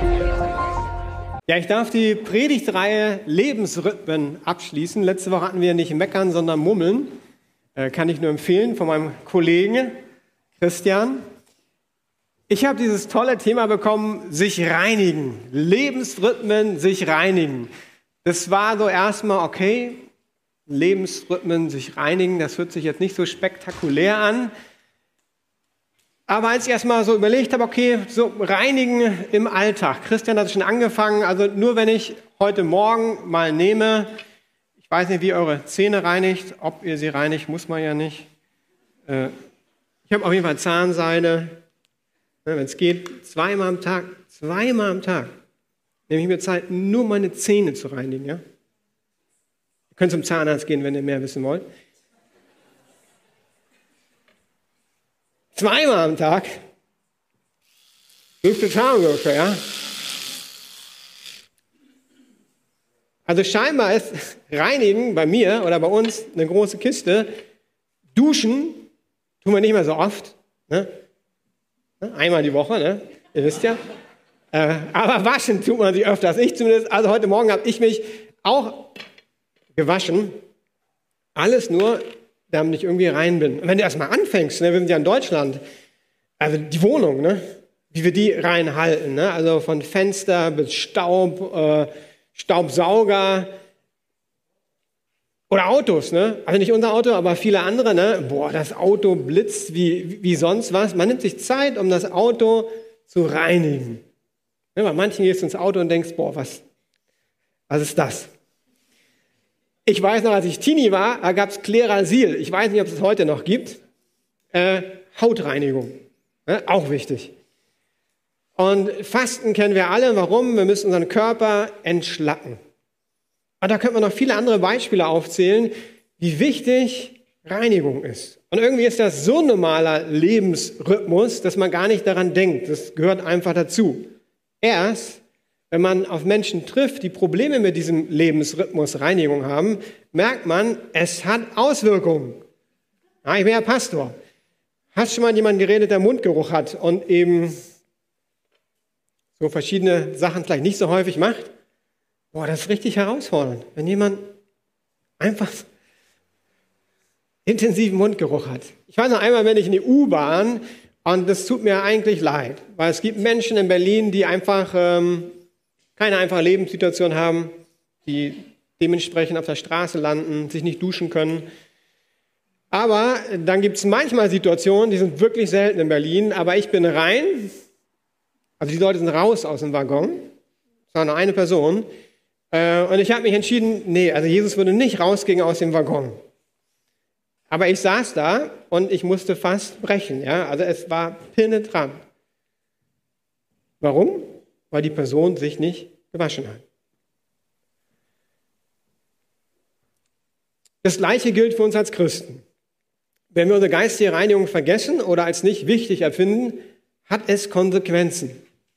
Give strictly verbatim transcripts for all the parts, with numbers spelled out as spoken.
Ja, ich darf die Predigtreihe Lebensrhythmen abschließen. Letzte Woche hatten wir nicht meckern, sondern mummeln. Äh, kann ich nur empfehlen von meinem Kollegen Christian. Ich habe dieses tolle Thema bekommen, sich reinigen. Lebensrhythmen, sich reinigen. Das war so erstmal okay. Lebensrhythmen, sich reinigen, das hört sich jetzt nicht so spektakulär an. Aber als ich erstmal so überlegt habe, okay, so reinigen im Alltag. Christian hat schon angefangen, also nur wenn ich heute Morgen mal nehme, ich weiß nicht, wie ihr eure Zähne reinigt, ob ihr sie reinigt, muss man ja nicht. Äh, ich habe auf jeden Fall Zahnseide, wenn es geht, zweimal am Tag, zweimal am Tag nehme ich mir Zeit, nur meine Zähne zu reinigen. Ja? Ihr könnt zum Zahnarzt gehen, wenn ihr mehr wissen wollt. Zweimal am Tag. Hilft total ungefähr, ja. Also scheinbar ist Reinigen bei mir oder bei uns eine große Kiste. Duschen tun wir nicht mehr so oft. Ne? Einmal die Woche, ne? Ihr wisst ja. Äh, aber waschen tut man sich öfters. Ich zumindest. Also heute Morgen habe ich mich auch gewaschen. Alles nur, damit ich irgendwie rein bin. Und wenn du erstmal anfängst, ne, wir sind ja in Deutschland, also die Wohnung, ne, wie wir die reinhalten, ne, also von Fenster bis Staub, äh, Staubsauger oder Autos, ne, also nicht unser Auto, aber viele andere, ne, boah, das Auto blitzt wie, wie sonst was. Man nimmt sich Zeit, um das Auto zu reinigen. Ne, bei manchen gehst du ins Auto und denkst, boah, was, was ist das? Ich weiß noch, als ich Teenie war, da gab es Klerasil. Ich weiß nicht, ob es es heute noch gibt. Äh, Hautreinigung. Ja, auch wichtig. Und Fasten kennen wir alle. Warum? Wir müssen unseren Körper entschlacken. Und da könnte man noch viele andere Beispiele aufzählen, wie wichtig Reinigung ist. Und irgendwie ist das so ein normaler Lebensrhythmus, dass man gar nicht daran denkt. Das gehört einfach dazu. Erst wenn man auf Menschen trifft, die Probleme mit diesem Lebensrhythmus Reinigung haben, merkt man, es hat Auswirkungen. Ja, ich bin ja Pastor. Hast schon mal mit jemandem geredet, der Mundgeruch hat und eben so verschiedene Sachen vielleicht nicht so häufig macht? Boah, das ist richtig herausfordernd, wenn jemand einfach intensiven Mundgeruch hat. Ich weiß noch einmal, wenn ich in die U-Bahn, und das tut mir eigentlich leid, weil es gibt Menschen in Berlin, die einfach ähm, keine einfache Lebenssituation haben, die dementsprechend auf der Straße landen, sich nicht duschen können. Aber dann gibt es manchmal Situationen, die sind wirklich selten in Berlin, aber ich bin rein, also die Leute sind raus aus dem Waggon, es war nur eine Person, äh, und ich habe mich entschieden, nee, also Jesus würde nicht rausgehen aus dem Waggon. Aber ich saß da und ich musste fast brechen, ja, also es war penetrant. Warum? Weil die Person sich nicht gewaschen hat. Das Gleiche gilt für uns als Christen. Wenn wir unsere geistige Reinigung vergessen oder als nicht wichtig empfinden, hat es Konsequenzen.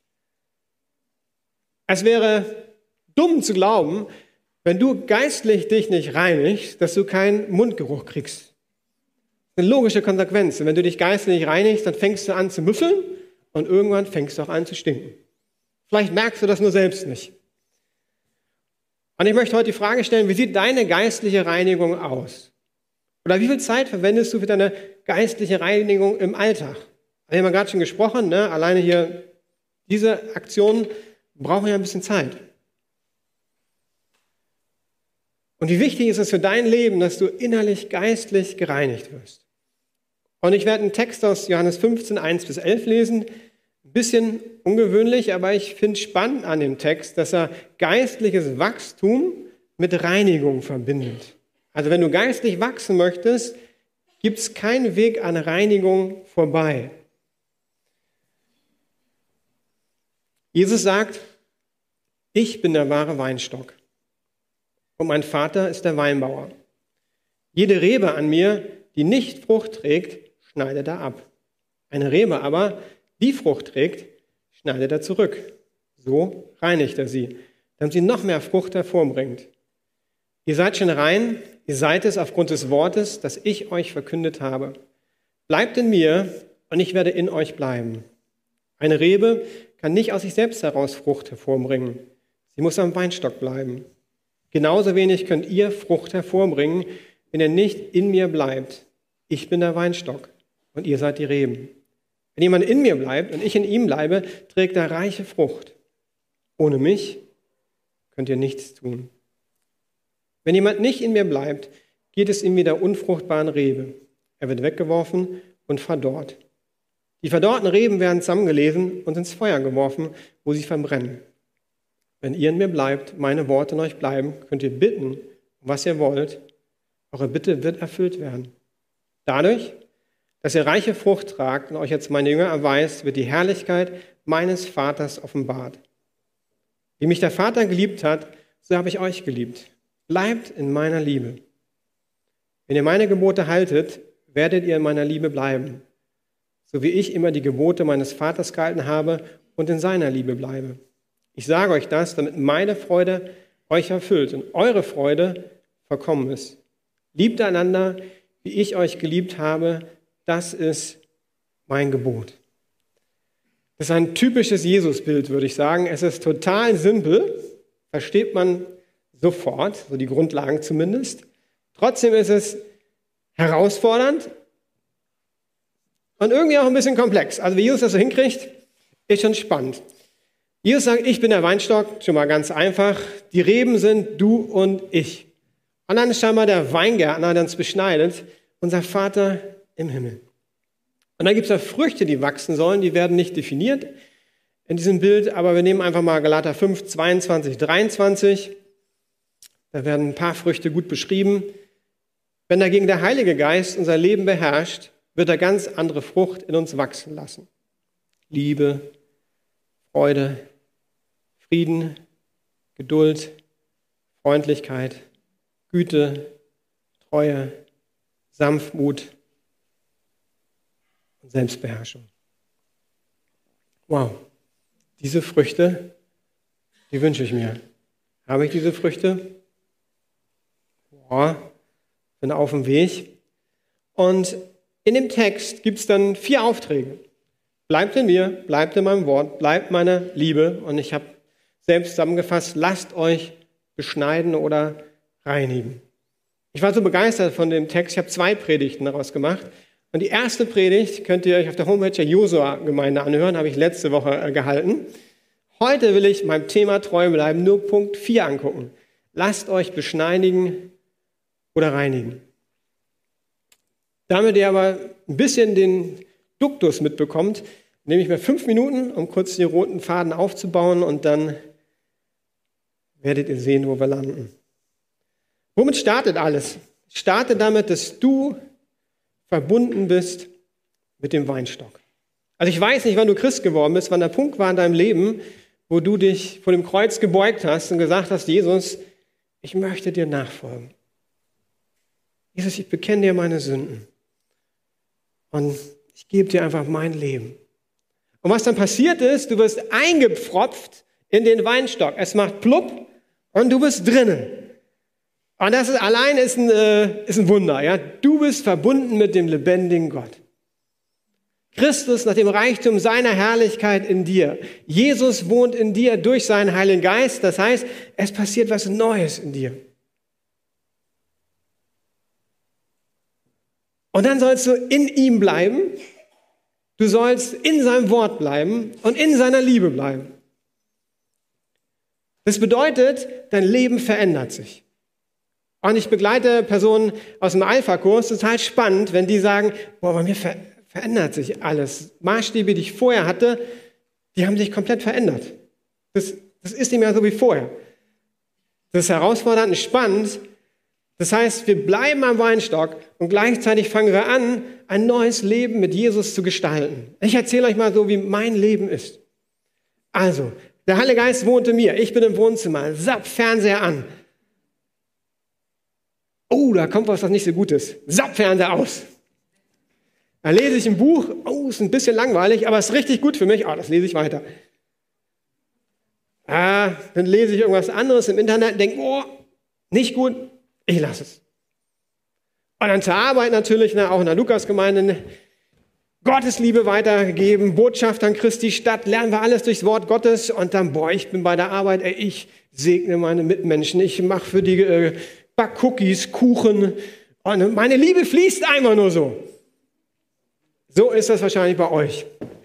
Es wäre dumm zu glauben, wenn du geistlich dich nicht reinigst, dass du keinen Mundgeruch kriegst. Das ist eine logische Konsequenz. Wenn du dich geistlich nicht reinigst, dann fängst du an zu müffeln und irgendwann fängst du auch an zu stinken. Vielleicht merkst du das nur selbst nicht. Und ich möchte heute die Frage stellen, wie sieht deine geistliche Reinigung aus? Oder wie viel Zeit verwendest du für deine geistliche Reinigung im Alltag? Wir haben ja gerade schon gesprochen, ne? Alleine hier diese Aktionen brauchen ja ein bisschen Zeit. Und wie wichtig ist es für dein Leben, dass du innerlich geistlich gereinigt wirst? Und ich werde einen Text aus Johannes fünfzehn, eins bis elf lesen. Ein bisschen ungewöhnlich, aber ich finde es spannend an dem Text, dass er geistliches Wachstum mit Reinigung verbindet. Also wenn du geistlich wachsen möchtest, gibt es keinen Weg an Reinigung vorbei. Jesus sagt, ich bin der wahre Weinstock und mein Vater ist der Weinbauer. Jede Rebe an mir, die nicht Frucht trägt, schneidet er ab. Eine Rebe aber, die Frucht trägt, schneidet er zurück. So reinigt er sie, damit sie noch mehr Frucht hervorbringt. Ihr seid schon rein, ihr seid es aufgrund des Wortes, das ich euch verkündet habe. Bleibt in mir und ich werde in euch bleiben. Eine Rebe kann nicht aus sich selbst heraus Frucht hervorbringen. Sie muss am Weinstock bleiben. Genauso wenig könnt ihr Frucht hervorbringen, wenn ihr nicht in mir bleibt. Ich bin der Weinstock und ihr seid die Reben. Wenn jemand in mir bleibt und ich in ihm bleibe, trägt er reiche Frucht. Ohne mich könnt ihr nichts tun. Wenn jemand nicht in mir bleibt, geht es ihm wie der unfruchtbaren Rebe. Er wird weggeworfen und verdorrt. Die verdorrten Reben werden zusammengelesen und ins Feuer geworfen, wo sie verbrennen. Wenn ihr in mir bleibt, meine Worte in euch bleiben, könnt ihr bitten, was ihr wollt. Eure Bitte wird erfüllt werden. Dadurch, dass ihr reiche Frucht tragt und euch als meine Jünger erweist, wird die Herrlichkeit meines Vaters offenbart. Wie mich der Vater geliebt hat, so habe ich euch geliebt. Bleibt in meiner Liebe. Wenn ihr meine Gebote haltet, werdet ihr in meiner Liebe bleiben, so wie ich immer die Gebote meines Vaters gehalten habe und in seiner Liebe bleibe. Ich sage euch das, damit meine Freude euch erfüllt und eure Freude vollkommen ist. Liebt einander, wie ich euch geliebt habe, das ist mein Gebot. Das ist ein typisches Jesusbild, würde ich sagen. Es ist total simpel, versteht man sofort, so die Grundlagen zumindest. Trotzdem ist es herausfordernd und irgendwie auch ein bisschen komplex. Also wie Jesus das so hinkriegt, ist schon spannend. Jesus sagt, ich bin der Weinstock, schon mal ganz einfach. Die Reben sind du und ich. Und dann ist scheinbar der Weingärtner, der uns beschneidet, unser Vater im Himmel. Und dann gibt es da Früchte, die wachsen sollen, die werden nicht definiert in diesem Bild, aber wir nehmen einfach mal Galater fünf, zweiundzwanzig, dreiundzwanzig. Da werden ein paar Früchte gut beschrieben. Wenn dagegen der Heilige Geist unser Leben beherrscht, wird er ganz andere Frucht in uns wachsen lassen. Liebe, Freude, Frieden, Geduld, Freundlichkeit, Güte, Treue, Sanftmut und Selbstbeherrschung. Wow, diese Früchte, die wünsche ich mir. Habe ich diese Früchte? Boah, bin auf dem Weg. Und in dem Text gibt es dann vier Aufträge. Bleibt in mir, bleibt in meinem Wort, bleibt meiner Liebe. Und ich habe selbst zusammengefasst, lasst euch beschneiden oder reinigen. Ich war so begeistert von dem Text, ich habe zwei Predigten daraus gemacht. Und die erste Predigt könnt ihr euch auf der Homepage der Josua-Gemeinde anhören, habe ich letzte Woche gehalten. Heute will ich meinem Thema treu bleiben, nur Punkt vier angucken. Lasst euch beschneiden oder reinigen. Damit ihr aber ein bisschen den Duktus mitbekommt, nehme ich mir fünf Minuten, um kurz den roten Faden aufzubauen und dann werdet ihr sehen, wo wir landen. Womit startet alles? Startet damit, dass du verbunden bist mit dem Weinstock. Also ich weiß nicht, wann du Christ geworden bist, wann der Punkt war in deinem Leben, wo du dich vor dem Kreuz gebeugt hast und gesagt hast, Jesus, ich möchte dir nachfolgen. Jesus, ich bekenne dir meine Sünden. Und ich gebe dir einfach mein Leben. Und was dann passiert ist, du wirst eingepfropft in den Weinstock. Es macht plupp und du bist drinnen. Und das ist, allein ist ein, äh, ist ein Wunder. Ja? Du bist verbunden mit dem lebendigen Gott. Christus nach dem Reichtum seiner Herrlichkeit in dir. Jesus wohnt in dir durch seinen Heiligen Geist. Das heißt, es passiert was Neues in dir. Und dann sollst du in ihm bleiben. Du sollst in seinem Wort bleiben und in seiner Liebe bleiben. Das bedeutet, dein Leben verändert sich. Und ich begleite Personen aus dem Alpha-Kurs, total spannend, wenn die sagen, boah, bei mir ver- verändert sich alles. Maßstäbe, die ich vorher hatte, die haben sich komplett verändert. Das, das ist nicht mehr so wie vorher. Das ist herausfordernd und spannend. Das heißt, wir bleiben am Weinstock und gleichzeitig fangen wir an, ein neues Leben mit Jesus zu gestalten. Ich erzähle euch mal so, wie mein Leben ist. Also, der Heilige Geist wohnt in mir. Ich bin im Wohnzimmer, zapp, Fernseher an. Oh, da kommt was, was nicht so gut ist. Zapp, Fernseher aus. Dann lese ich ein Buch. Oh, ist ein bisschen langweilig, aber ist richtig gut für mich. Ah, das lese ich weiter. Ah, dann lese ich irgendwas anderes im Internet und denke, oh, nicht gut. Ich lasse es. Und dann zur Arbeit natürlich, ne, auch in der Lukasgemeinde. Gottes Liebe weitergegeben, Botschaftern Christi Stadt, lernen wir alles durchs Wort Gottes und dann, boah, ich bin bei der Arbeit, ey, ich segne meine Mitmenschen, ich mache für die äh, Backcookies, Kuchen und meine Liebe fließt einfach nur so. So ist das wahrscheinlich bei euch.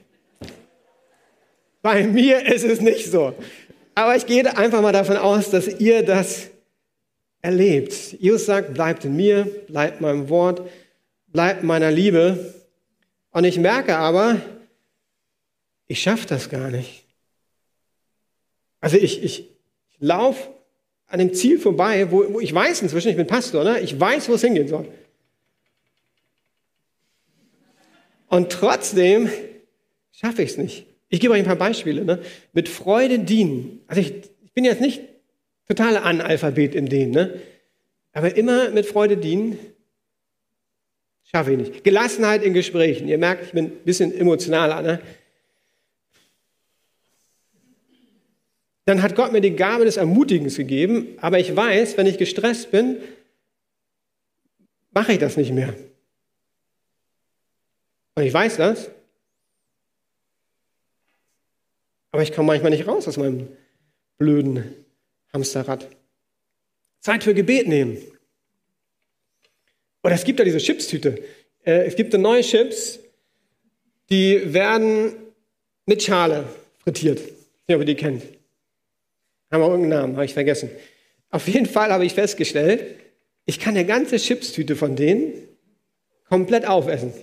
Bei mir ist es nicht so. Aber ich gehe einfach mal davon aus, dass ihr das erlebt. Jesus sagt, bleibt in mir, bleibt in meinem Wort, bleibt in meiner Liebe. Und ich merke aber, ich schaffe das gar nicht. Also ich, ich, ich laufe an dem Ziel vorbei, wo, wo ich weiß inzwischen, ich bin Pastor, ne? Ich weiß, wo es hingehen soll. Und trotzdem schaffe ich es nicht. Ich gebe euch ein paar Beispiele. Ne? Mit Freude dienen. Also ich, ich bin jetzt nicht total Analphabet im Dienen, ne? Aber immer mit Freude dienen, schaffe ich nicht. Gelassenheit in Gesprächen. Ihr merkt, ich bin ein bisschen emotionaler. Ne? Dann hat Gott mir die Gabe des Ermutigens gegeben, aber ich weiß, wenn ich gestresst bin, mache ich das nicht mehr. Und ich weiß das, aber ich komme manchmal nicht raus aus meinem blöden Hamsterrad. Zeit für Gebet nehmen. Oder es gibt da diese Chipstüte. Äh, es gibt da neue Chips, die werden mit Schale frittiert. Ich weiß nicht, ob ihr die kennt. Haben auch irgendeinen Namen, habe ich vergessen. Auf jeden Fall habe ich festgestellt, ich kann eine ganze Chipstüte von denen komplett aufessen.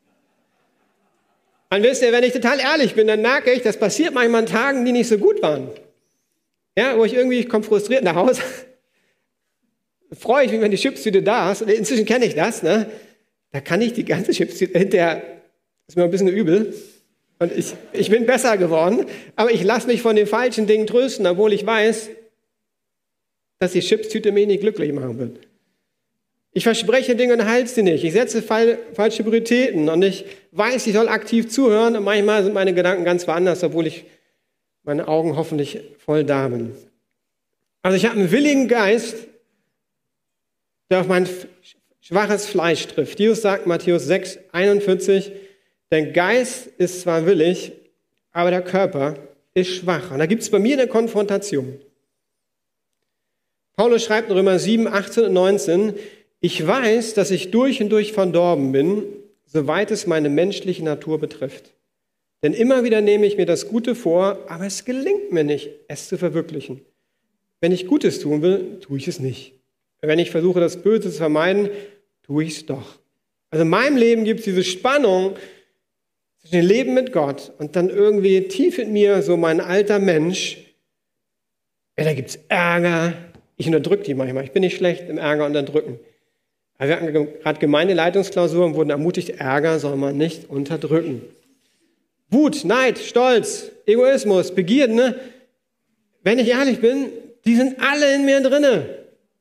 Und wisst ihr, wenn ich total ehrlich bin, dann merke ich, das passiert manchmal an Tagen, die nicht so gut waren. Ja, wo ich irgendwie, ich komme frustriert nach Hause, freue ich mich, wenn die Chipstüte da ist. Und inzwischen kenne ich das, ne? Da kann ich die ganze Chipstüte, hinterher ist mir ein bisschen übel. Und ich, ich bin besser geworden, aber ich lasse mich von den falschen Dingen trösten, obwohl ich weiß, dass die Chipstüte mich nicht glücklich machen wird. Ich verspreche Dinge und halte sie nicht. Ich setze fal- falsche Prioritäten und ich weiß, ich soll aktiv zuhören und manchmal sind meine Gedanken ganz woanders, obwohl ich meine Augen hoffentlich voll da bin. Also ich habe einen willigen Geist, der auf mein schwaches Fleisch trifft. Jesus sagt, Matthäus sechs, einundvierzig, der Geist ist zwar willig, aber der Körper ist schwach. Und da gibt es bei mir eine Konfrontation. Paulus schreibt in Römer sieben, achtzehn und neunzehn, ich weiß, dass ich durch und durch verdorben bin, soweit es meine menschliche Natur betrifft. Denn immer wieder nehme ich mir das Gute vor, aber es gelingt mir nicht, es zu verwirklichen. Wenn ich Gutes tun will, tue ich es nicht. Wenn ich versuche, das Böse zu vermeiden, tue ich es doch. Also in meinem Leben gibt es diese Spannung zwischen dem Leben mit Gott und dann irgendwie tief in mir so mein alter Mensch. Ja, da gibt es Ärger. Ich unterdrücke die manchmal. Ich bin nicht schlecht im Ärger unterdrücken. Aber wir hatten gerade Gemeindeleitungsklausuren, wurden ermutigt, Ärger soll man nicht unterdrücken. Wut, Neid, Stolz, Egoismus, Begierden, ne? Wenn ich ehrlich bin, die sind alle in mir drinne.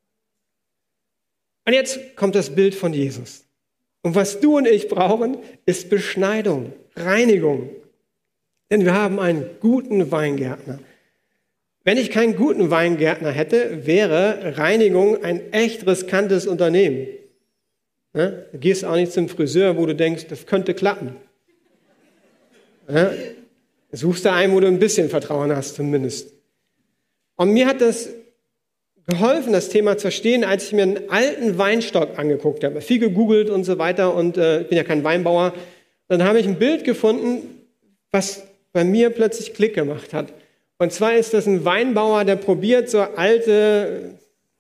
Und jetzt kommt das Bild von Jesus. Und was du und ich brauchen, ist Beschneidung, Reinigung. Denn wir haben einen guten Weingärtner. Wenn ich keinen guten Weingärtner hätte, wäre Reinigung ein echt riskantes Unternehmen. Ne? Du gehst auch nicht zum Friseur, wo du denkst, das könnte klappen. Ne? Suchst du einen, wo du ein bisschen Vertrauen hast zumindest. Und mir hat das geholfen, das Thema zu verstehen, als ich mir einen alten Weinstock angeguckt habe. Viel gegoogelt und so weiter und äh, ich bin ja kein Weinbauer. Dann habe ich ein Bild gefunden, was bei mir plötzlich Klick gemacht hat. Und zwar ist das ein Weinbauer, der probiert, so alte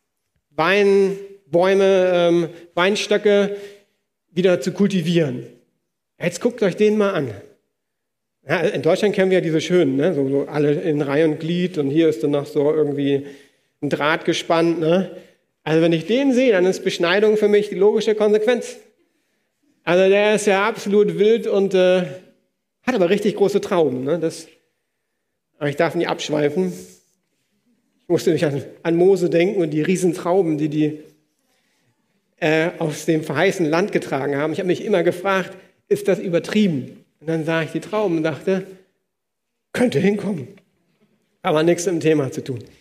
Weinbäume, ähm, Weinstöcke wieder zu kultivieren. Jetzt guckt euch den mal an. Ja, in Deutschland kennen wir ja diese schönen, ne? so, so alle in Reihe und Glied und hier ist dann noch so irgendwie ein Draht gespannt. Ne? Also wenn ich den sehe, dann ist Beschneidung für mich die logische Konsequenz. Also der ist ja absolut wild und äh, hat aber richtig große Trauben. Ne? Das, aber ich darf nicht abschweifen. Ich musste mich an, an Mose denken und die riesen Trauben, die die äh, aus dem verheißenen Land getragen haben. Ich habe mich immer gefragt, ist das übertrieben? Und dann sah ich die Trauben und dachte, könnte hinkommen. Aber nichts mit dem Thema zu tun.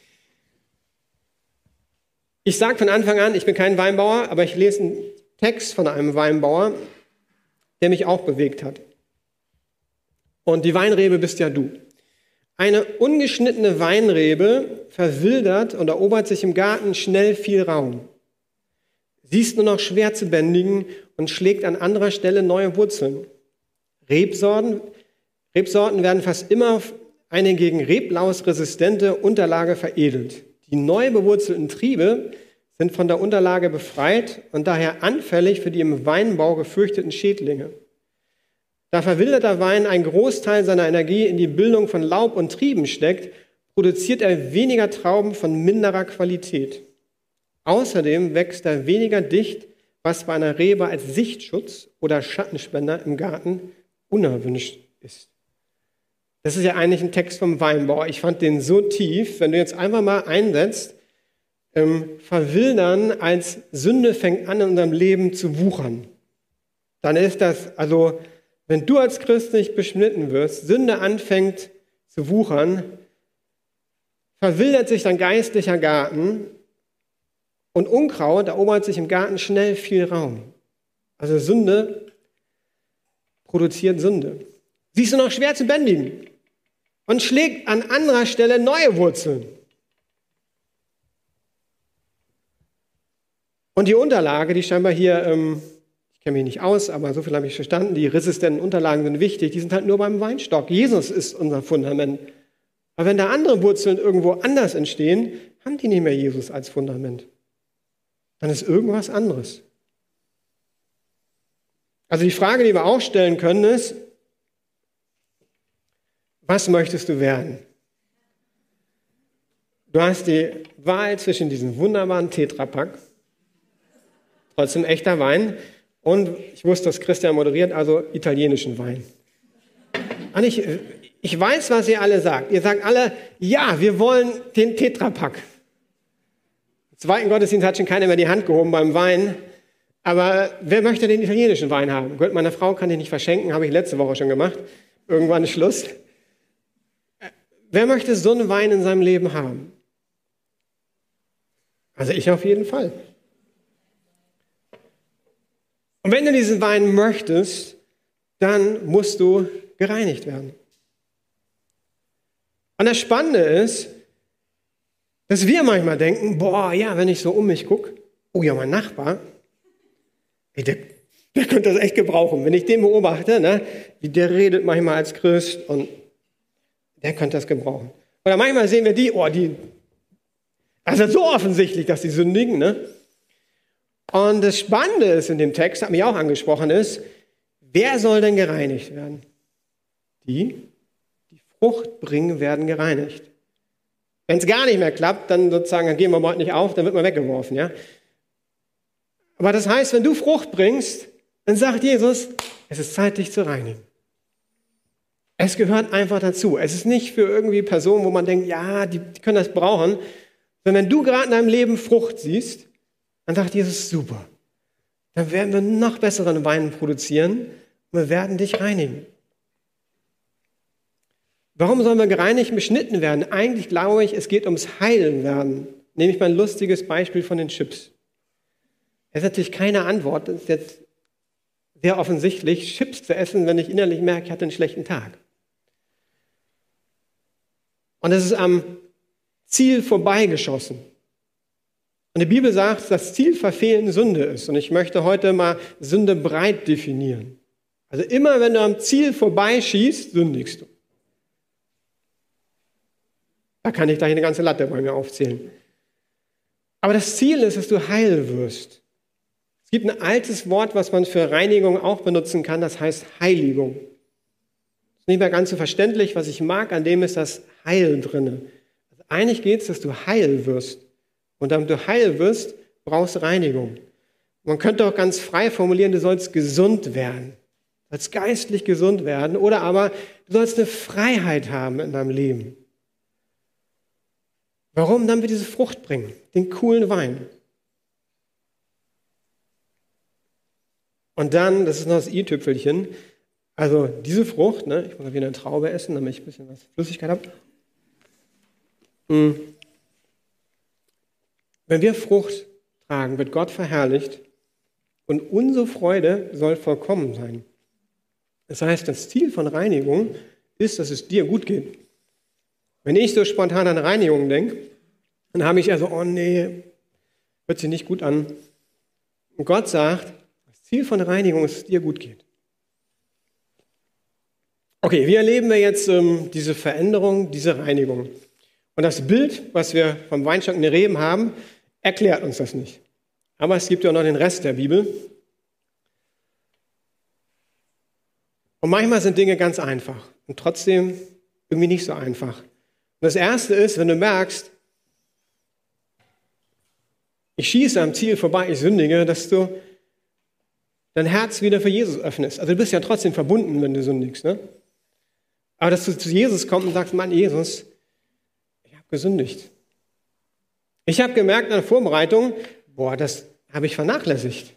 Ich sage von Anfang an, ich bin kein Weinbauer, aber ich lese einen Text von einem Weinbauer, der mich auch bewegt hat. Und die Weinrebe bist ja du. Eine ungeschnittene Weinrebe verwildert und erobert sich im Garten schnell viel Raum. Sie ist nur noch schwer zu bändigen und schlägt an anderer Stelle neue Wurzeln. Rebsorten, Rebsorten werden fast immer auf eine gegen Reblaus resistente Unterlage veredelt. Die neu bewurzelten Triebe sind von der Unterlage befreit und daher anfällig für die im Weinbau gefürchteten Schädlinge. Da verwilderter Wein einen Großteil seiner Energie in die Bildung von Laub und Trieben steckt, produziert er weniger Trauben von minderer Qualität. Außerdem wächst er weniger dicht, was bei einer Rebe als Sichtschutz oder Schattenspender im Garten unerwünscht ist. Das ist ja eigentlich ein Text vom Weinbau. Ich fand den so tief, wenn du jetzt einfach mal einsetzt, ähm, verwildern als Sünde fängt an in unserem Leben zu wuchern. Dann ist das, also wenn du als Christ nicht beschnitten wirst, Sünde anfängt zu wuchern, verwildert sich dein geistlicher Garten und Unkraut erobert sich im Garten schnell viel Raum. Also Sünde produziert Sünde. Sie ist nur noch schwer zu bändigen und schlägt an anderer Stelle neue Wurzeln. Und die Unterlage, die scheinbar hier, ähm, ich kenne mich nicht aus, aber so viel habe ich verstanden, die resistenten Unterlagen sind wichtig, die sind halt nur beim Weinstock. Jesus ist unser Fundament. Aber wenn da andere Wurzeln irgendwo anders entstehen, haben die nicht mehr Jesus als Fundament. Dann ist irgendwas anderes. Also die Frage, die wir auch stellen können, ist, was möchtest du werden? Du hast die Wahl zwischen diesem wunderbaren Tetrapack, trotzdem echter Wein, und ich wusste, dass Christian moderiert, also italienischen Wein. Und ich, ich weiß, was ihr alle sagt. Ihr sagt alle, ja, wir wollen den Tetrapack. Im zweiten Gottesdienst hat schon keiner mehr die Hand gehoben beim Wein. Aber wer möchte den italienischen Wein haben? Gott, meine Frau kann den nicht verschenken, habe ich letzte Woche schon gemacht. Irgendwann ist Schluss. Wer möchte so einen Wein in seinem Leben haben? Also ich auf jeden Fall. Und wenn du diesen Wein möchtest, dann musst du gereinigt werden. Und das Spannende ist, dass wir manchmal denken, boah, ja, wenn ich so um mich gucke, oh ja, mein Nachbar, ey, der, der könnte das echt gebrauchen. Wenn ich den beobachte, ne, wie der redet manchmal als Christ und der könnte das gebrauchen. Oder manchmal sehen wir die, oh, die, also so offensichtlich, dass sie sündigen, ne? Und das Spannende ist in dem Text, hat mich auch angesprochen, ist, wer soll denn gereinigt werden? Die, die Frucht bringen, werden gereinigt. Wenn es gar nicht mehr klappt, dann sozusagen, dann gehen wir heute nicht auf, dann wird man weggeworfen, ja? Aber das heißt, wenn du Frucht bringst, dann sagt Jesus, es ist Zeit, dich zu reinigen. Es gehört einfach dazu. Es ist nicht für irgendwie Personen, wo man denkt, ja, die, die können das brauchen, sondern wenn du gerade in deinem Leben Frucht siehst, dann sagt Jesus, super, dann werden wir noch besseren Wein produzieren und wir werden dich reinigen. Warum sollen wir gereinigt und beschnitten werden? Eigentlich glaube ich, es geht ums Heilen werden. Nehme ich mal ein lustiges Beispiel von den Chips. Es ist natürlich keine Antwort, das ist jetzt sehr offensichtlich, Chips zu essen, wenn ich innerlich merke, ich hatte einen schlechten Tag. Und es ist am Ziel vorbeigeschossen. Und die Bibel sagt, dass das Ziel verfehlen Sünde ist. Und ich möchte heute mal Sünde breit definieren. Also immer, wenn du am Ziel vorbeischießt, sündigst du. Da kann ich gleich eine ganze Latte bei mir aufzählen. Aber das Ziel ist, dass du heil wirst. Es gibt ein altes Wort, was man für Reinigung auch benutzen kann, das heißt Heiligung. Das ist nicht mehr ganz so verständlich. Was ich mag an dem ist das Heil drinne. Also eigentlich geht es, dass du heil wirst. Und damit du heil wirst, brauchst du Reinigung. Man könnte auch ganz frei formulieren, du sollst gesund werden. Du sollst geistlich gesund werden. Oder aber du sollst eine Freiheit haben in deinem Leben. Warum? Damit wir diese Frucht bringen, den coolen Wein. Und dann, das ist noch das i-Tüpfelchen, also diese Frucht, ne, ich muss mal wieder eine Traube essen, damit ich ein bisschen was Flüssigkeit habe. Hm. Wenn wir Frucht tragen, wird Gott verherrlicht und unsere Freude soll vollkommen sein. Das heißt, das Ziel von Reinigung ist, dass es dir gut geht. Wenn ich so spontan an Reinigung denke, dann habe ich also, oh nee, hört sich nicht gut an. Und Gott sagt, das Ziel von Reinigung ist, dass es dir gut geht. Okay, wie erleben wir jetzt ähm, diese Veränderung, diese Reinigung? Und das Bild, was wir vom Weinstock in den Reben haben, erklärt uns das nicht. Aber es gibt ja auch noch den Rest der Bibel. Und manchmal sind Dinge ganz einfach und trotzdem irgendwie nicht so einfach. Und das Erste ist, wenn du merkst, ich schieße am Ziel vorbei, ich sündige, dass du dein Herz wieder für Jesus öffnest. Also du bist ja trotzdem verbunden, wenn du sündigst, ne? Aber dass du zu Jesus kommst und sagst, Mann, Jesus, ich habe gesündigt. Ich habe gemerkt in der Vorbereitung, boah, das habe ich vernachlässigt.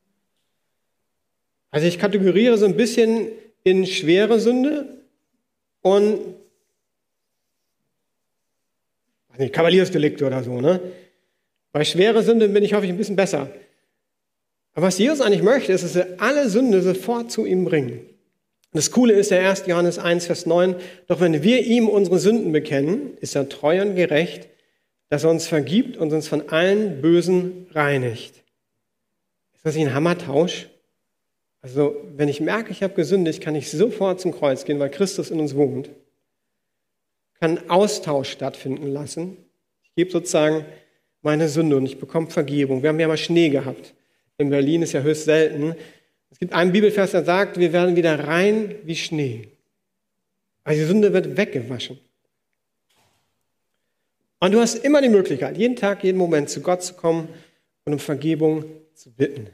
Also ich kategoriere so ein bisschen in schwere Sünde und nicht, Kavaliersdelikte oder so, ne? Bei schwere Sünde bin ich, hoffe ich, ein bisschen besser. Aber was Jesus eigentlich möchte, ist, dass wir alle Sünde sofort zu ihm bringen. Das Coole ist, der erste Johannes eins, Vers neun, doch wenn wir ihm unsere Sünden bekennen, ist er treu und gerecht, dass er uns vergibt und uns von allen Bösen reinigt. Ist das nicht ein Hammertausch? Also, wenn ich merke, ich habe gesündigt, kann ich sofort zum Kreuz gehen, weil Christus in uns wohnt. Kann Austausch stattfinden lassen. Ich gebe sozusagen meine Sünde und ich bekomme Vergebung. Wir haben ja mal Schnee gehabt. In Berlin ist ja höchst selten. Es gibt einen Bibelvers, der sagt, wir werden wieder rein wie Schnee. Also die Sünde wird weggewaschen. Und du hast immer die Möglichkeit, jeden Tag, jeden Moment zu Gott zu kommen und um Vergebung zu bitten.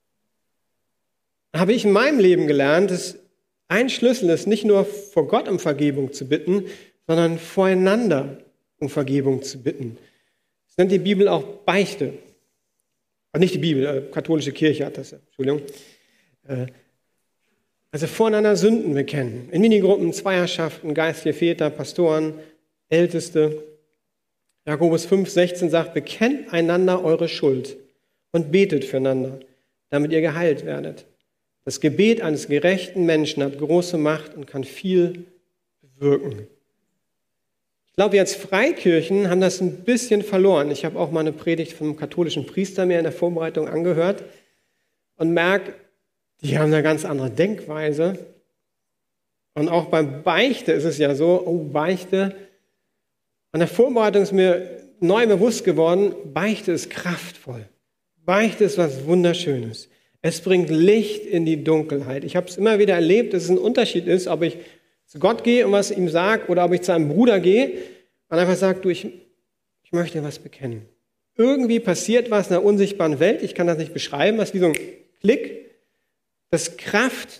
Habe ich in meinem Leben gelernt, dass ein Schlüssel ist, nicht nur vor Gott um Vergebung zu bitten, sondern voreinander um Vergebung zu bitten. Das nennt die Bibel auch Beichte. Also nicht die Bibel, äh, katholische Kirche hat das, Entschuldigung. Äh, also voreinander Sünden bekennen. In Minigruppen, Zweierschaften, geistliche Väter, Pastoren, Älteste. Jakobus fünf, sechzehn sagt, bekennt einander eure Schuld und betet füreinander, damit ihr geheilt werdet. Das Gebet eines gerechten Menschen hat große Macht und kann viel bewirken. Ich glaube, wir als Freikirchen haben das ein bisschen verloren. Ich habe auch mal eine Predigt von einem katholischen Priester mir in der Vorbereitung angehört und merke, die haben eine ganz andere Denkweise. Und auch beim Beichte ist es ja so, oh, Beichte. An der Vorbereitung ist mir neu bewusst geworden, Beichte ist kraftvoll. Beichte ist was Wunderschönes. Es bringt Licht in die Dunkelheit. Ich habe es immer wieder erlebt, dass es ein Unterschied ist, ob ich zu Gott gehe und was ihm sage oder ob ich zu einem Bruder gehe und einfach sage, du, ich, ich möchte was bekennen. Irgendwie passiert was in der unsichtbaren Welt, ich kann das nicht beschreiben, was wie so ein Klick, dass Kraft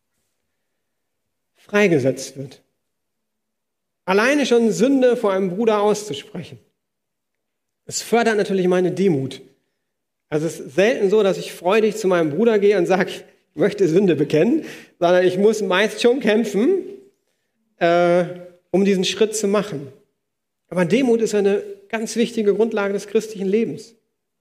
freigesetzt wird. Alleine schon Sünde vor einem Bruder auszusprechen. Es fördert natürlich meine Demut. Also es ist selten so, dass ich freudig zu meinem Bruder gehe und sage, ich möchte Sünde bekennen, sondern ich muss meist schon kämpfen, äh, um diesen Schritt zu machen. Aber Demut ist eine ganz wichtige Grundlage des christlichen Lebens.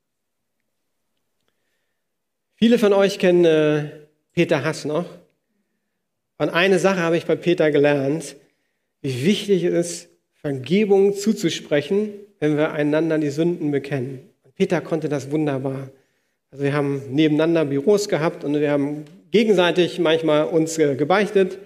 Viele von euch kennen äh, Peter Hass noch. Und eine Sache habe ich bei Peter gelernt, wie wichtig es ist, Vergebung zuzusprechen, wenn wir einander die Sünden bekennen. Und Peter konnte das wunderbar. Also wir haben nebeneinander Büros gehabt und wir haben gegenseitig manchmal uns äh, gebeichtet.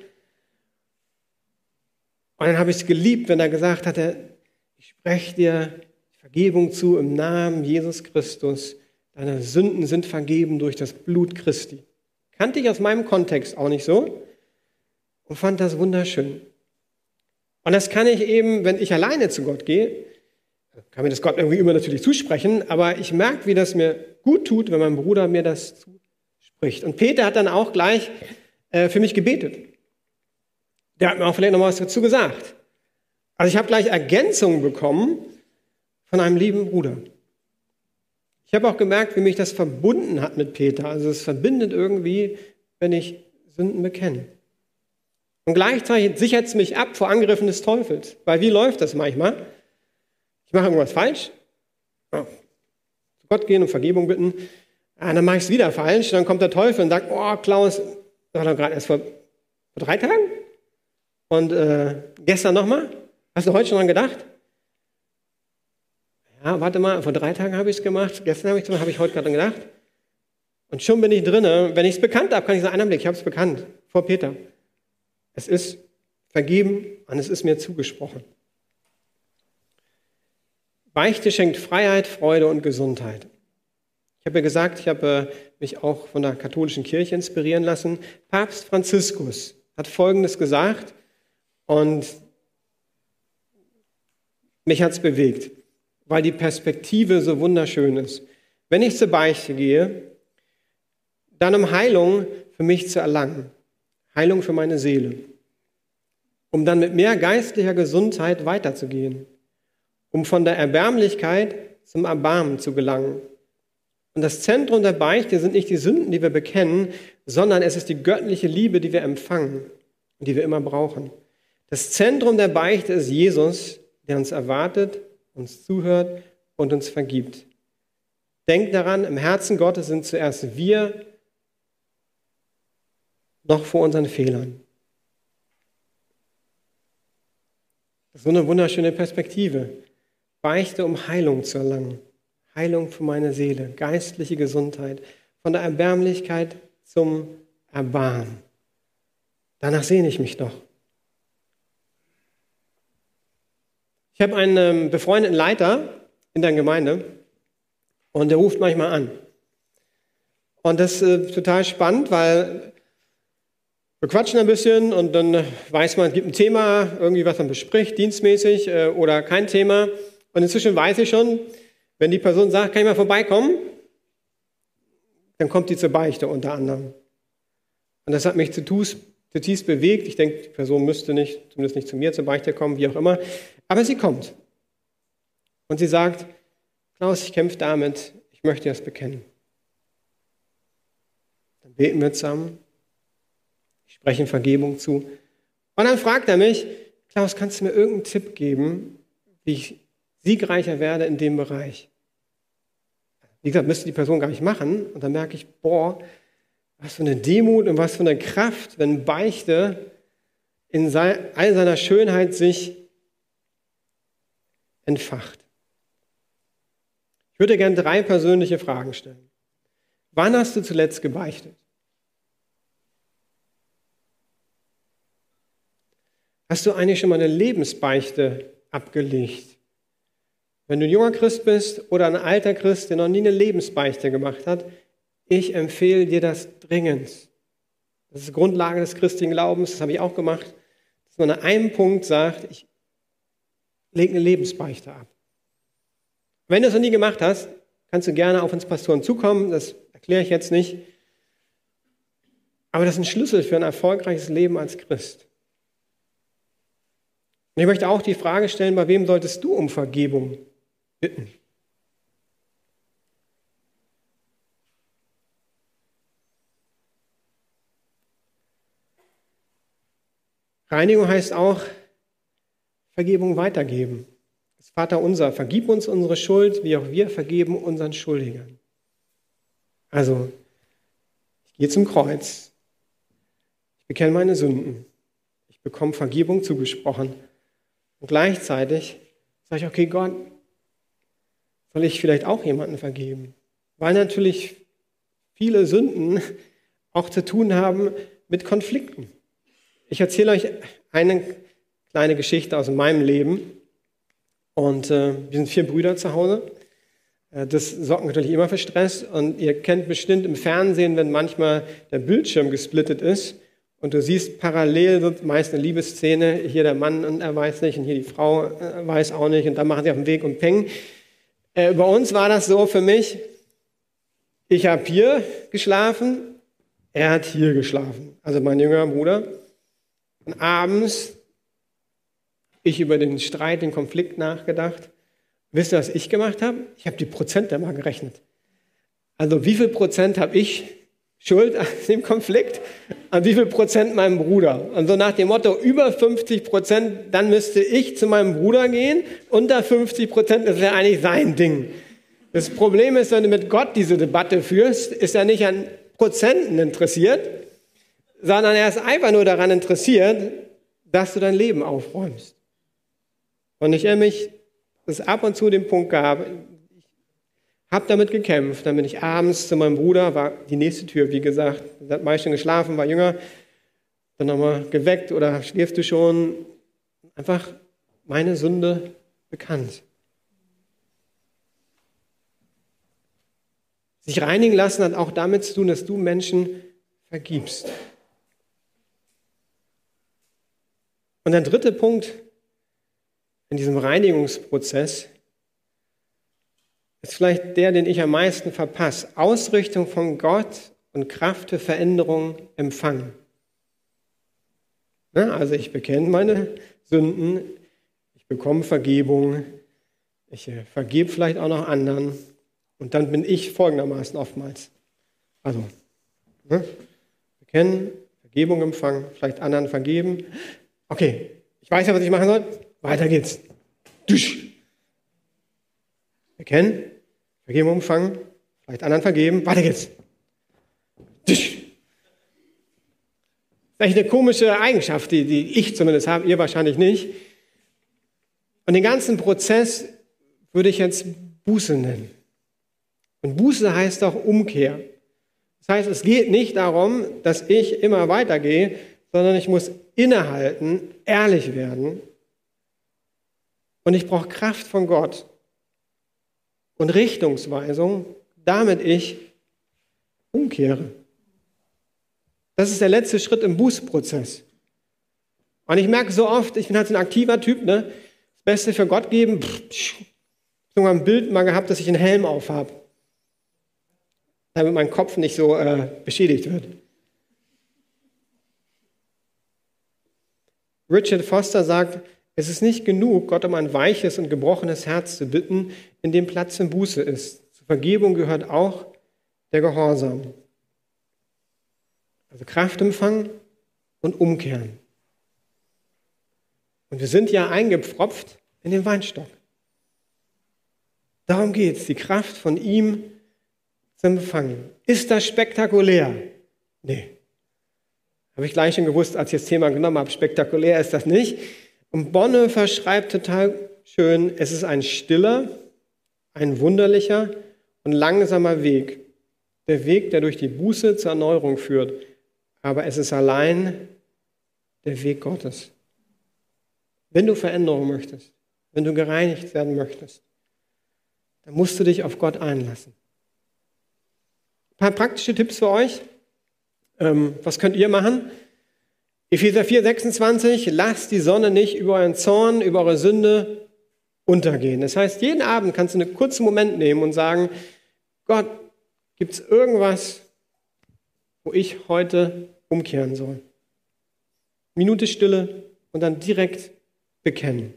Und dann habe ich es geliebt, wenn er gesagt hatte, ich spreche dir Vergebung zu im Namen Jesus Christus. Deine Sünden sind vergeben durch das Blut Christi. Kannte ich aus meinem Kontext auch nicht so und fand das wunderschön. Und das kann ich eben, wenn ich alleine zu Gott gehe, kann mir das Gott irgendwie immer natürlich zusprechen, aber ich merke, wie das mir gut tut, wenn mein Bruder mir das zuspricht. Und Peter hat dann auch gleich äh, für mich gebetet. Der hat mir auch vielleicht noch mal was dazu gesagt. Also ich habe gleich Ergänzungen bekommen von einem lieben Bruder. Ich habe auch gemerkt, wie mich das verbunden hat mit Peter. Also es verbindet irgendwie, wenn ich Sünden bekenne. Und gleichzeitig sichert es mich ab vor Angriffen des Teufels. Weil wie läuft das manchmal? Ich mache irgendwas falsch, oh, zu Gott gehen und Vergebung bitten, ah, dann mache ich es wieder falsch, dann kommt der Teufel und sagt, oh Klaus, das war doch gerade erst vor, vor drei Tagen. Und äh, gestern nochmal? Hast du heute schon dran gedacht? Ja, warte mal, vor drei Tagen habe ich es gemacht, gestern habe ich es gemacht, habe ich heute gerade dran gedacht. Und schon bin ich drin. Wenn ich es bekannt habe, kann ich sagen, einen Blick, ich habe es bekannt, vor Peter. Es ist vergeben und es ist mir zugesprochen. Beichte schenkt Freiheit, Freude und Gesundheit. Ich habe ja gesagt, ich habe äh, mich auch von der katholischen Kirche inspirieren lassen. Papst Franziskus hat Folgendes gesagt und mich hat es bewegt, weil die Perspektive so wunderschön ist. Wenn ich zur Beichte gehe, dann um Heilung für mich zu erlangen, Heilung für meine Seele, um dann mit mehr geistlicher Gesundheit weiterzugehen, um von der Erbärmlichkeit zum Erbarmen zu gelangen. Und das Zentrum der Beichte sind nicht die Sünden, die wir bekennen, sondern es ist die göttliche Liebe, die wir empfangen und die wir immer brauchen. Das Zentrum der Beichte ist Jesus, der uns erwartet, uns zuhört und uns vergibt. Denkt daran, im Herzen Gottes sind zuerst wir noch vor unseren Fehlern. Das ist so eine wunderschöne Perspektive. Beichte, um Heilung zu erlangen. Heilung für meine Seele, geistliche Gesundheit, von der Erbärmlichkeit zum Erbarmen. Danach sehne ich mich doch. Ich habe einen ähm, befreundeten Leiter in der Gemeinde und der ruft manchmal an. Und das ist äh, total spannend, weil wir quatschen ein bisschen und dann äh, weiß man, es gibt ein Thema, irgendwie was man bespricht, dienstmäßig äh, oder kein Thema. Und inzwischen weiß ich schon, wenn die Person sagt, kann ich mal vorbeikommen, dann kommt die zur Beichte unter anderem. Und das hat mich zutiefst, zutiefst bewegt. Ich denke, die Person müsste nicht, zumindest nicht zu mir zur Beichte kommen, wie auch immer. Aber sie kommt. Und sie sagt, Klaus, ich kämpfe damit, ich möchte das bekennen. Dann beten wir zusammen, ich spreche Vergebung zu. Und dann fragt er mich, Klaus, kannst du mir irgendeinen Tipp geben, wie ich siegreicher werde in dem Bereich? Wie gesagt, müsste die Person gar nicht machen. Und dann merke ich, boah, was für eine Demut und was für eine Kraft, wenn Beichte in all seiner Schönheit sich entfacht. Ich würde gerne drei persönliche Fragen stellen. Wann hast du zuletzt gebeichtet? Hast du eigentlich schon mal eine Lebensbeichte abgelegt? Wenn du ein junger Christ bist oder ein alter Christ, der noch nie eine Lebensbeichte gemacht hat, ich empfehle dir das dringend. Das ist die Grundlage des christlichen Glaubens, das habe ich auch gemacht, dass man an einem Punkt sagt, ich lege eine Lebensbeichte ab. Wenn du es noch nie gemacht hast, kannst du gerne auf uns Pastoren zukommen, das erkläre ich jetzt nicht. Aber das ist ein Schlüssel für ein erfolgreiches Leben als Christ. Und ich möchte auch die Frage stellen, bei wem solltest du um Vergebung bitten? Reinigung heißt auch Vergebung weitergeben. Das Vaterunser, vergib uns unsere Schuld, wie auch wir vergeben unseren Schuldigern. Also, ich gehe zum Kreuz. Ich bekenne meine Sünden. Ich bekomme Vergebung zugesprochen. Und gleichzeitig sage ich, okay, Gott, soll ich vielleicht auch jemanden vergeben? Weil natürlich viele Sünden auch zu tun haben mit Konflikten. Ich erzähle euch eine kleine Geschichte aus meinem Leben. Und äh, wir sind vier Brüder zu Hause. Äh, das sorgt natürlich immer für Stress. Und ihr kennt bestimmt im Fernsehen, wenn manchmal der Bildschirm gesplittet ist und du siehst parallel meist eine Liebesszene, hier der Mann und er weiß nicht und hier die Frau äh, weiß auch nicht und dann machen sie auf den Weg und peng. Äh, bei uns war das so für mich, ich habe hier geschlafen, er hat hier geschlafen, also mein jüngerer Bruder. Und abends ich über den Streit, den Konflikt nachgedacht. Wisst ihr, was ich gemacht habe? Ich habe die Prozente mal gerechnet. Also wie viel Prozent habe ich Schuld an dem Konflikt, an wie viel Prozent meinem Bruder? Und so nach dem Motto, über fünfzig Prozent, dann müsste ich zu meinem Bruder gehen, unter fünfzig Prozent, das wäre eigentlich sein Ding. Das Problem ist, wenn du mit Gott diese Debatte führst, ist er nicht an Prozenten interessiert, sondern er ist einfach nur daran interessiert, dass du dein Leben aufräumst. Und ich erinnere mich, dass es ab und zu den Punkt gab, ich habe damit gekämpft, dann bin ich abends zu meinem Bruder, war die nächste Tür, wie gesagt, er hat meist schon geschlafen, war jünger, dann nochmal geweckt oder schläfst du schon, einfach meine Sünde bekannt. Sich reinigen lassen hat auch damit zu tun, dass du Menschen vergibst. Und der dritte Punkt in diesem Reinigungsprozess ist vielleicht der, den ich am meisten verpasse. Ausrichtung von Gott und Kraft für Veränderung empfangen. Ja, also ich bekenne meine Sünden, ich bekomme Vergebung, ich äh, vergebe vielleicht auch noch anderen und dann bin ich folgendermaßen oftmals. Also, ne, bekennen, Vergebung empfangen, vielleicht anderen vergeben. Okay, ich weiß ja, was ich machen soll. Weiter geht's. Dusch. Bekennen, Vergebung empfangen, vielleicht anderen vergeben. Weiter geht's. Dusch. Das ist eine komische Eigenschaft, die, die ich zumindest habe, ihr wahrscheinlich nicht. Und den ganzen Prozess würde ich jetzt Buße nennen. Und Buße heißt auch Umkehr. Das heißt, es geht nicht darum, dass ich immer weitergehe, sondern ich muss innehalten, ehrlich werden. Und ich brauche Kraft von Gott und Richtungsweisung, damit ich umkehre. Das ist der letzte Schritt im Bußprozess. Und ich merke so oft, ich bin halt so ein aktiver Typ, ne? Das Beste für Gott geben. Ich habe sogar ein Bild mal gehabt, dass ich einen Helm aufhabe, damit mein Kopf nicht so äh, beschädigt wird. Richard Foster sagt, es ist nicht genug, Gott um ein weiches und gebrochenes Herz zu bitten, in dem Platz für Buße ist. Zur Vergebung gehört auch der Gehorsam. Also Kraft empfangen und umkehren. Und wir sind ja eingepfropft in den Weinstock. Darum geht es, die Kraft von ihm zu empfangen. Ist das spektakulär? Nee. Habe ich gleich schon gewusst, als ich das Thema genommen habe. Spektakulär ist das nicht. Und Bonhoeffer schreibt total schön, es ist ein stiller, ein wunderlicher und langsamer Weg. Der Weg, der durch die Buße zur Erneuerung führt. Aber es ist allein der Weg Gottes. Wenn du Veränderung möchtest, wenn du gereinigt werden möchtest, dann musst du dich auf Gott einlassen. Ein paar praktische Tipps für euch. Ähm, was könnt ihr machen? Epheser vier, sechsundzwanzig, lasst die Sonne nicht über euren Zorn, über eure Sünde untergehen. Das heißt, jeden Abend kannst du einen kurzen Moment nehmen und sagen, Gott, gibt es irgendwas, wo ich heute umkehren soll? Minute Stille und dann direkt bekennen.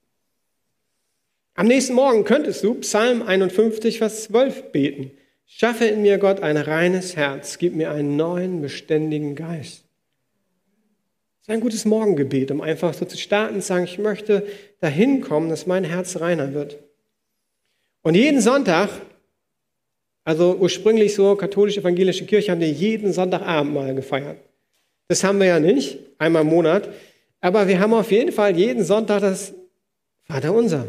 Am nächsten Morgen könntest du Psalm einundfünfzig, Vers zwölf beten. Schaffe in mir, Gott, ein reines Herz, gib mir einen neuen, beständigen Geist. Das ist ein gutes Morgengebet, um einfach so zu starten und zu sagen, ich möchte dahin kommen, dass mein Herz reiner wird. Und jeden Sonntag, also ursprünglich so, katholisch-evangelische Kirche, haben wir jeden Sonntagabend mal gefeiert. Das haben wir ja nicht, einmal im Monat, aber wir haben auf jeden Fall jeden Sonntag das Vaterunser.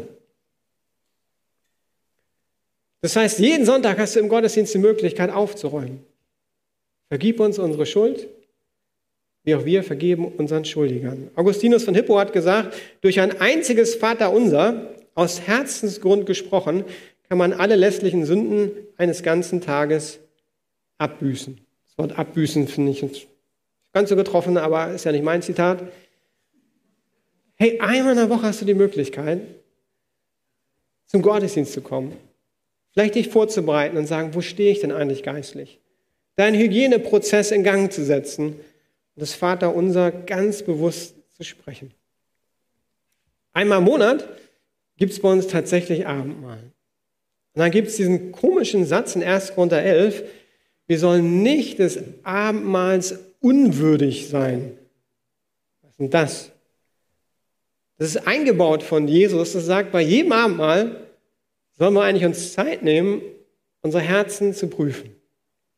Das heißt, jeden Sonntag hast du im Gottesdienst die Möglichkeit aufzuräumen. Vergib uns unsere Schuld, wie auch wir vergeben unseren Schuldigern. Augustinus von Hippo hat gesagt, durch ein einziges Vaterunser, aus Herzensgrund gesprochen, kann man alle lästlichen Sünden eines ganzen Tages abbüßen. Das Wort abbüßen finde ich nicht ganz so getroffen, aber ist ja nicht mein Zitat. Hey, einmal in der Woche hast du die Möglichkeit, zum Gottesdienst zu kommen. Vielleicht dich vorzubereiten und sagen, wo stehe ich denn eigentlich geistlich? Deinen Hygieneprozess in Gang zu setzen und das Vaterunser ganz bewusst zu sprechen. Einmal im Monat gibt es bei uns tatsächlich Abendmahl. Und dann gibt es diesen komischen Satz in erster Korinther elf, wir sollen nicht des Abendmahls unwürdig sein. Was ist denn das? Das ist eingebaut von Jesus, das sagt, bei jedem Abendmahl sollen wir eigentlich uns Zeit nehmen, unsere Herzen zu prüfen.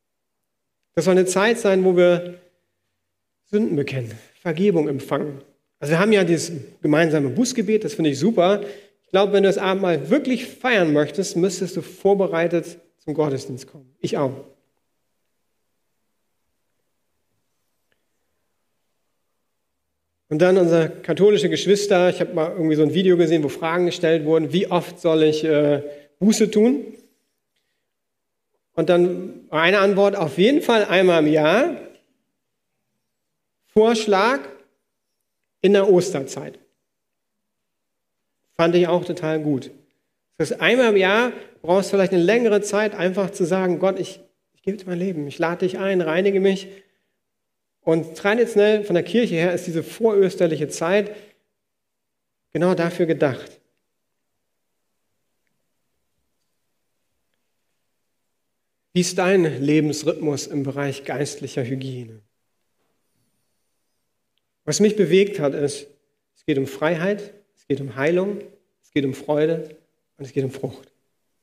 Das soll eine Zeit sein, wo wir Sünden bekennen, Vergebung empfangen Also wir haben ja dieses gemeinsame Bußgebet, das finde ich super. Ich glaube, wenn du das Abendmahl wirklich feiern möchtest, müsstest du vorbereitet zum Gottesdienst kommen. Ich auch. Und dann unsere katholische Geschwister, ich habe mal irgendwie so ein Video gesehen, wo Fragen gestellt wurden, wie oft soll ich äh, Buße tun? Und dann eine Antwort, auf jeden Fall einmal im Jahr. Vorschlag in der Osterzeit. Fand ich auch total gut. Das heißt, einmal im Jahr brauchst du vielleicht eine längere Zeit, einfach zu sagen, Gott, ich, ich gebe dir mein Leben, ich lade dich ein, reinige mich. Und traditionell von der Kirche her ist diese vorösterliche Zeit genau dafür gedacht. Wie ist dein Lebensrhythmus im Bereich geistlicher Hygiene? Was mich bewegt hat, ist, es geht um Freiheit, es geht um Heilung, es geht um Freude und es geht um Frucht.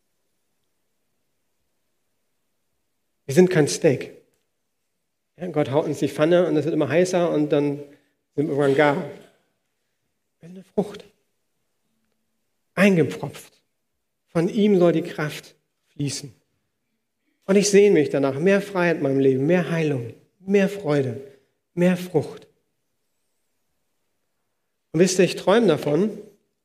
Wir sind kein Steak. Ja, Gott haut uns die Pfanne und es wird immer heißer und dann sind wir irgendwann gar. Wir sind eine Frucht. Eingepropft. Von ihm soll die Kraft fließen. Und ich sehne mich danach. Mehr Freiheit in meinem Leben, mehr Heilung, mehr Freude, mehr Frucht. Und wisst ihr, ich träume davon,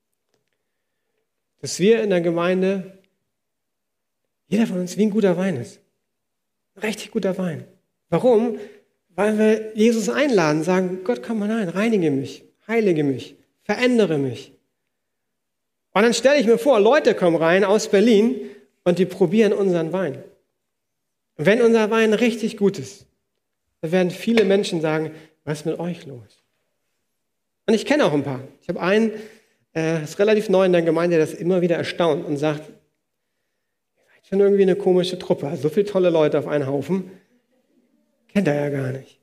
dass wir in der Gemeinde, jeder von uns wie ein guter Wein ist. Ein richtig guter Wein. Warum? Weil wir Jesus einladen, sagen, Gott, komm mal rein, reinige mich, heilige mich, verändere mich. Und dann stelle ich mir vor, Leute kommen rein aus Berlin und die probieren unseren Wein. Und wenn unser Wein richtig gut ist, dann werden viele Menschen sagen, was ist mit euch los? Und ich kenne auch ein paar. Ich habe einen, äh, ist relativ neu in der Gemeinde, der das immer wieder erstaunt und sagt, ihr seid schon irgendwie eine komische Truppe, so viele tolle Leute auf einen Haufen, kennt er ja gar nicht.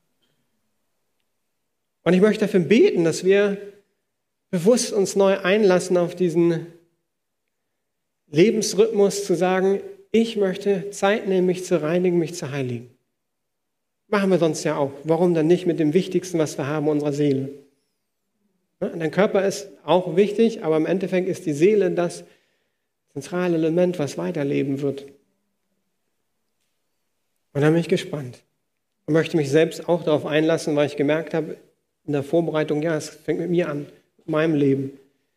Und ich möchte dafür beten, dass wir bewusst uns neu einlassen auf diesen Lebensrhythmus, zu sagen, ich möchte Zeit nehmen, mich zu reinigen, mich zu heiligen. Machen wir sonst ja auch. Warum dann nicht mit dem Wichtigsten, was wir haben, unserer Seele? Dein Körper ist auch wichtig, aber im Endeffekt ist die Seele das zentrale Element, was weiterleben wird. Und da bin ich gespannt. Und möchte mich selbst auch darauf einlassen, weil ich gemerkt habe, in der Vorbereitung, ja, es fängt mit mir an, mit meinem Leben.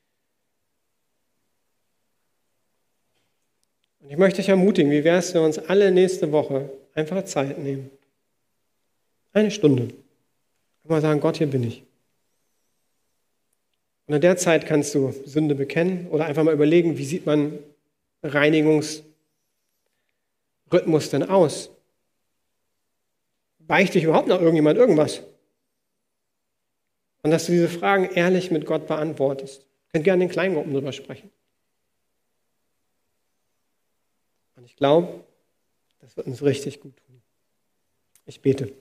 Und ich möchte dich ermutigen, wie wäre es, wenn wir uns alle nächste Woche einfach Zeit nehmen? Eine Stunde. Und mal sagen, Gott, hier bin ich. Und in der Zeit kannst du Sünde bekennen oder einfach mal überlegen, wie sieht mein Reinigungsrhythmus denn aus? Beichte ich überhaupt noch irgendjemand irgendwas? Und dass du diese Fragen ehrlich mit Gott beantwortest. Ihr könnt gerne in Kleingruppen drüber sprechen. Und ich glaube, das wird uns richtig gut tun. Ich bete.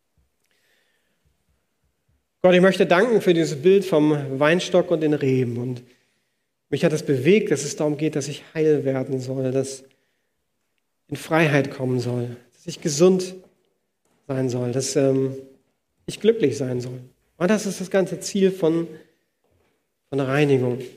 Gott, ich möchte danken für dieses Bild vom Weinstock und den Reben. Und mich hat es bewegt, dass es darum geht, dass ich heil werden soll, dass in Freiheit kommen soll, dass ich gesund sein soll, dass ähm, ich glücklich sein soll. Und das ist das ganze Ziel von, von der Reinigung. Und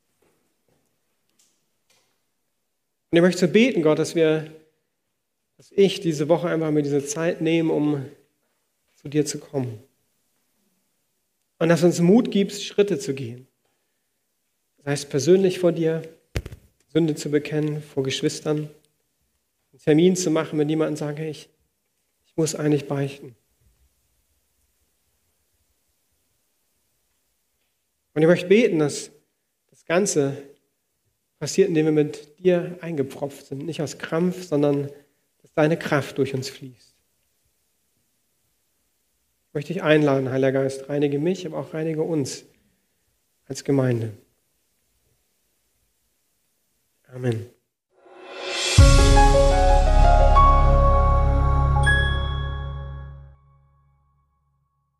ich möchte so beten, Gott, dass wir, dass ich diese Woche einfach mir diese Zeit nehme, um zu dir zu kommen. Und dass du uns Mut gibst, Schritte zu gehen. Das heißt, persönlich vor dir, Sünde zu bekennen, vor Geschwistern, einen Termin zu machen, mit jemandem sagen, hey, ich, ich muss eigentlich beichten. Und ich möchte beten, dass das Ganze passiert, indem wir mit dir eingepropft sind. Nicht aus Krampf, sondern dass deine Kraft durch uns fließt. Ich möchte dich einladen, Heiliger Geist, reinige mich, aber auch reinige uns als Gemeinde. Amen.